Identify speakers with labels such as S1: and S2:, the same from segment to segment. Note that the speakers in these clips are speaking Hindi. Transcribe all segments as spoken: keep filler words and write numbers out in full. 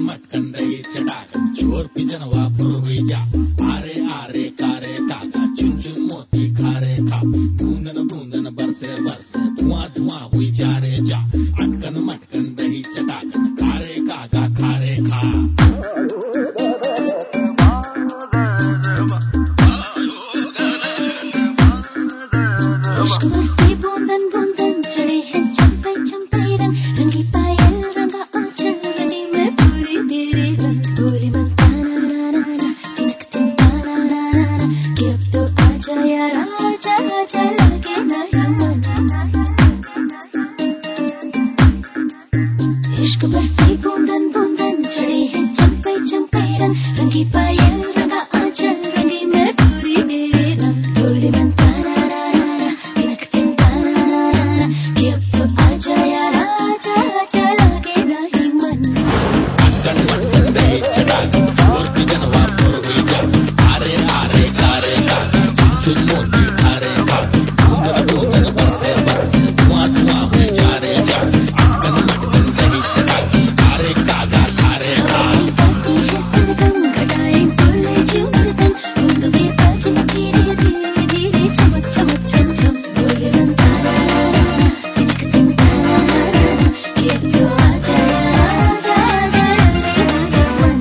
S1: मटकन दही चटाकन चोर पिजनवा पुरवी जा आरे आरे कारे काका चुन चुन मोती खारे खा बूंदन बूंदन बरसे बरसे धुआं धुआं हुई जा रे जा अटकन मटकन दही चटाकन खारे काका खारे खा।
S2: इश्क बरसे बूंदन बूंदन चढ़े हैं चंपे चंपे रंग रंगी पायल रंगा आंचल रंगी मैं पूरी तेरे रंग पूरी मन ताना ना ना ना तिनक तिन ताना ना ना ना कि अब तो आजा यार आजा आजा लगे नहीं मन। इश्क बरसे बूंदन बूंदन चढ़े हैं चंपे चंपे रंग रंगी पायल रंगा आंचल रंगी मैं पूरी तेरे रंग पूरी मन ताना ना ना ना तिनक तिन ताना ना ना ना कि अब तो आजा यार आजा आजा लगे नहीं मन।
S1: अटकन मटकन दही चटाकन चोर पिजनवा पुरवी जा आरे आरे कारे काका चुन चुन मोती खारे खा बूंदन बूंदन बरसे बरसे धुआं धुआं हुई जा रे जा अटकन मटकन दही चटाकन खारे काका खारे खा।
S2: गाती है सरगम घटाएं बोले जो मर्दम बूंद में बाज नची रे धीरे धीरे चमक चमक चम चम बोले मन ताना ना ना ना तिनक तिन ताना ना ना ना कि अब तो आजा यार आजा आजा लगे नहीं मन।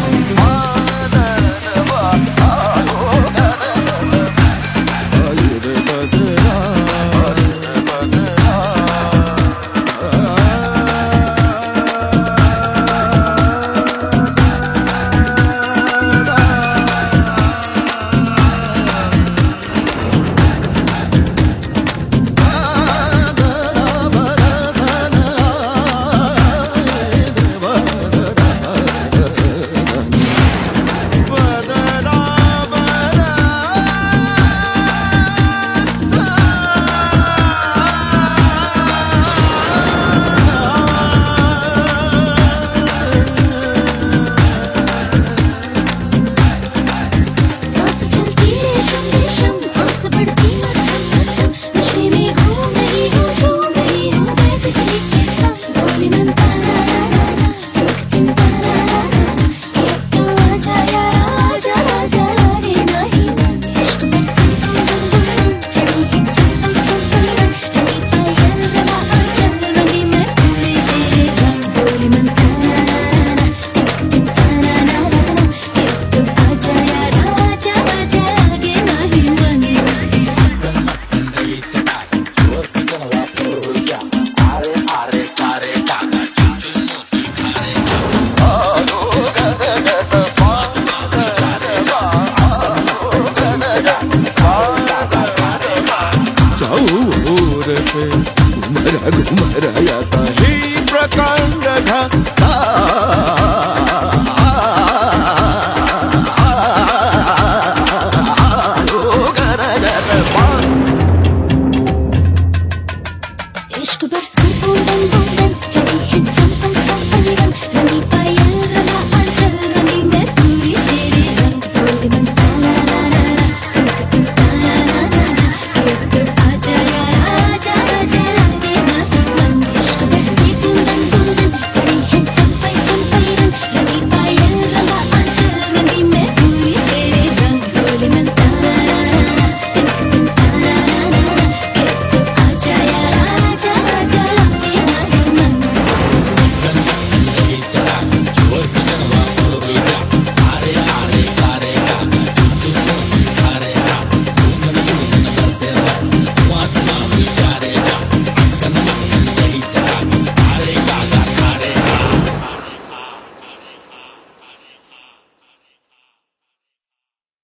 S2: सांस चलती रेशम रेशम आस बढ़ती मध्यम मध्यम नशे में हूँ नहीं हूँ जो नहीं हूँ मैं बिजली के संग बोली मन ताना ना ना ना तिनक तिन ताना ना ना ना कि अब तो आजा यार आजा आजा लगे नहीं मन। इश्क बरसे बूंदन बूंदन चढ़े हैं चंपे चंपे रंग रंगी पायल रंगा आंचल रंगी मैं पूरी तेरे रंग बोली मन ताना ना ना ना तिनक तिन ताना ना ना ना कि अब तो आजा यार आजा आजा लगे नहीं मन।
S1: अटकन मटकन दही चटाकन चोर पिजनवा पुरवी जा आरे आरे कारे काका चुन चुन मोती खारे खा
S3: चाहूर से घुमरा घुमरा आता ही प्रकांड था